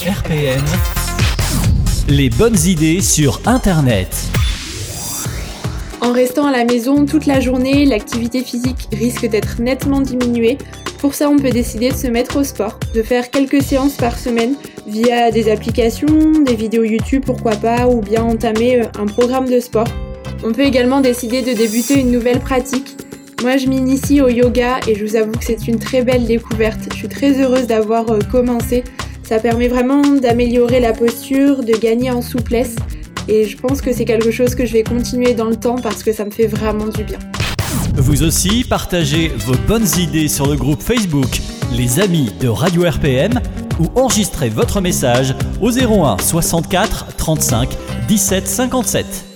RPM, les bonnes idées sur Internet. En restant à la maison toute la journée, l'activité physique risque d'être nettement diminuée. Pour ça, on peut décider de se mettre au sport, de faire quelques séances par semaine via des applications, des vidéos YouTube pourquoi pas, ou bien entamer un programme de sport. On peut également décider de débuter une nouvelle pratique. Moi, je m'initie au yoga et je vous avoue que c'est une très belle découverte. Je suis très heureuse d'avoir commencé. Ça permet vraiment d'améliorer la posture, de gagner en souplesse. Et je pense que c'est quelque chose que je vais continuer dans le temps parce que ça me fait vraiment du bien. Vous aussi, partagez vos bonnes idées sur le groupe Facebook Les Amis de Radio RPM ou enregistrez votre message au 01 64 35 17 57.